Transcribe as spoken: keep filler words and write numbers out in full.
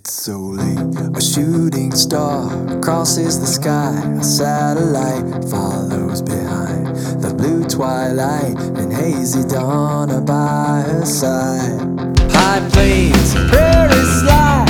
It's so late, a shooting star crosses the sky. A satellite follows behind the blue twilight and hazy dawn are by her side. High plains, prairie slide.